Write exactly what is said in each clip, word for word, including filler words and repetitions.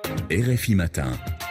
R F I Matin.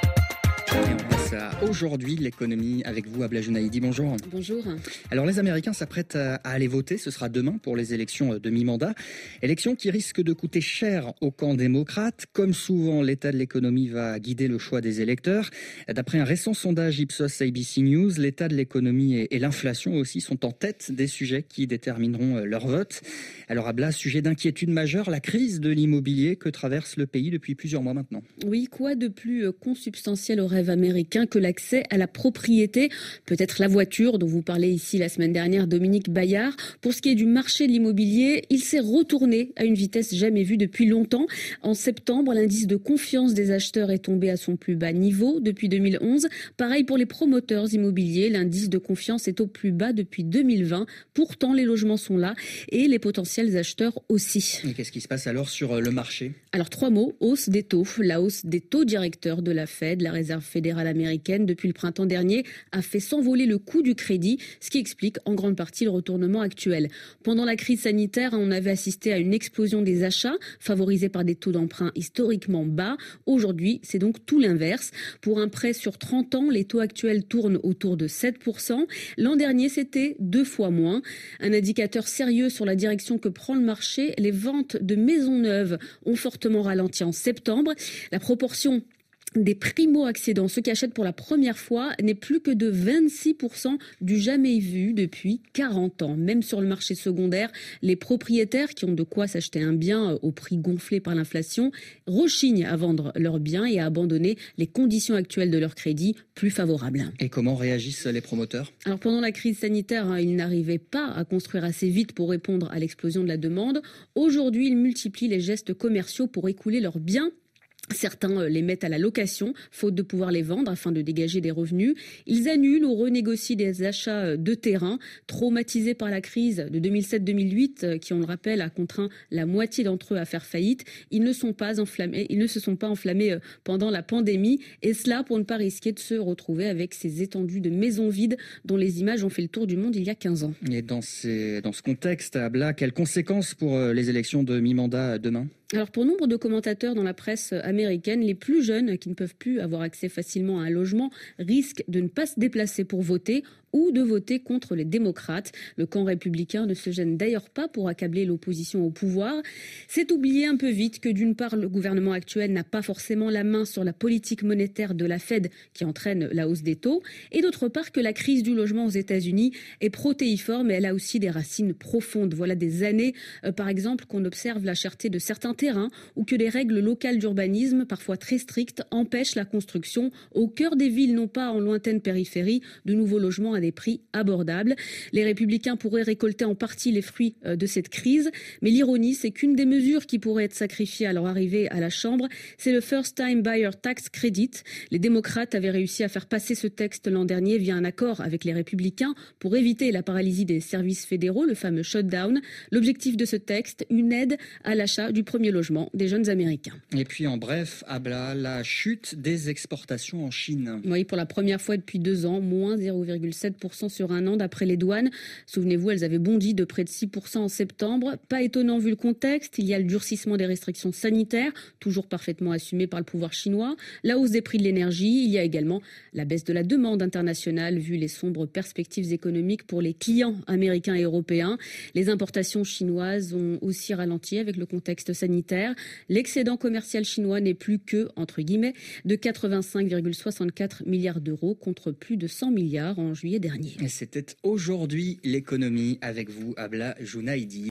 Et on passe à aujourd'hui l'économie avec vous, Abla Jounaïdi. Bonjour. Bonjour. Alors les Américains s'apprêtent à aller voter, ce sera demain pour les élections de mi-mandat. Élections qui risquent de coûter cher au camp démocrate. Comme souvent, l'état de l'économie va guider le choix des électeurs. D'après un récent sondage Ipsos A B C News, l'état de l'économie et l'inflation aussi sont en tête des sujets qui détermineront leur vote. Alors Abla, sujet d'inquiétude majeure, la crise de l'immobilier que traverse le pays depuis plusieurs mois maintenant. Oui, quoi de plus consubstantiel au rêve américain que l'accès à la propriété, peut-être la voiture dont vous parlez ici la semaine dernière, Dominique Bayard. Pour ce qui est du marché de l'immobilier, il s'est retourné à une vitesse jamais vue depuis longtemps. En septembre, l'indice de confiance des acheteurs est tombé à son plus bas niveau depuis deux mille onze. Pareil pour les promoteurs immobiliers, l'indice de confiance est au plus bas depuis deux mille vingt. Pourtant, les logements sont là et les potentiels acheteurs aussi. Et qu'est-ce qui se passe alors sur le marché ? Alors trois mots, hausse des taux. La hausse des taux directeurs de la Fed, la Réserve fédérale américaine, depuis le printemps dernier, a fait s'envoler le coût du crédit, ce qui explique en grande partie le retournement actuel. Pendant la crise sanitaire, on avait assisté à une explosion des achats, favorisés par des taux d'emprunt historiquement bas. Aujourd'hui, c'est donc tout l'inverse. Pour un prêt sur trente ans, les taux actuels tournent autour de sept pour cent. L'an dernier, c'était deux fois moins. Un indicateur sérieux sur la direction que prend le marché, les ventes de maisons neuves ont fortement ralenti en septembre. La proportion des primo-accédants, ceux qui achètent pour la première fois, n'est plus que de vingt-six pour cent du jamais vu depuis quarante ans. Même sur le marché secondaire, les propriétaires qui ont de quoi s'acheter un bien au prix gonflé par l'inflation rechignent à vendre leurs biens et à abandonner les conditions actuelles de leur crédit plus favorables. Et comment réagissent les promoteurs ? Alors pendant la crise sanitaire, hein, ils n'arrivaient pas à construire assez vite pour répondre à l'explosion de la demande. Aujourd'hui, ils multiplient les gestes commerciaux pour écouler leurs biens. Certains les mettent à la location, faute de pouvoir les vendre afin de dégager des revenus. Ils annulent ou renégocient des achats de terrain. Traumatisés par la crise de deux mille sept deux mille huit, qui, on le rappelle, a contraint la moitié d'entre eux à faire faillite, ils ne sont pas enflammés, ils ne se sont pas enflammés pendant la pandémie. Et cela pour ne pas risquer de se retrouver avec ces étendues de maisons vides dont les images ont fait le tour du monde il y a quinze ans. Et dans, ces, dans ce contexte, Abla, quelles conséquences pour les élections de mi-mandat demain ? Alors pour nombre de commentateurs dans la presse américaine, les plus jeunes qui ne peuvent plus avoir accès facilement à un logement risquent de ne pas se déplacer pour voter ou de voter contre les démocrates. Le camp républicain ne se gêne d'ailleurs pas pour accabler l'opposition au pouvoir. C'est oublier un peu vite que d'une part, le gouvernement actuel n'a pas forcément la main sur la politique monétaire de la Fed qui entraîne la hausse des taux, et d'autre part que la crise du logement aux États-Unis est protéiforme et elle a aussi des racines profondes. Voilà des années, euh, par exemple, qu'on observe la cherté de certains terrains ou que les règles locales d'urbanisme, parfois très strictes, empêchent la construction au cœur des villes, non pas en lointaine périphérie, de nouveaux logements à des prix abordables. Les Républicains pourraient récolter en partie les fruits de cette crise, mais l'ironie, c'est qu'une des mesures qui pourrait être sacrifiée à leur arrivée à la Chambre, c'est le First Time Buyer Tax Credit. Les démocrates avaient réussi à faire passer ce texte l'an dernier via un accord avec les Républicains pour éviter la paralysie des services fédéraux, le fameux shutdown. L'objectif de ce texte, une aide à l'achat du premier logement des jeunes Américains. Et puis en bref, Abla, la chute des exportations en Chine. Oui, pour la première fois depuis deux ans, moins zéro virgule sept pour cent sur un an d'après les douanes. Souvenez-vous, elles avaient bondi de près de six pour cent en septembre. Pas étonnant vu le contexte, il y a le durcissement des restrictions sanitaires, toujours parfaitement assumé par le pouvoir chinois, la hausse des prix de l'énergie, il y a également la baisse de la demande internationale vu les sombres perspectives économiques pour les clients américains et européens. Les importations chinoises ont aussi ralenti avec le contexte sanitaire. L'excédent commercial chinois n'est plus que, entre guillemets, de quatre-vingt-cinq virgule soixante-quatre milliards d'euros contre plus de cent milliards en juillet dernier. Et c'était aujourd'hui l'économie avec vous, Abla Jounaïdi.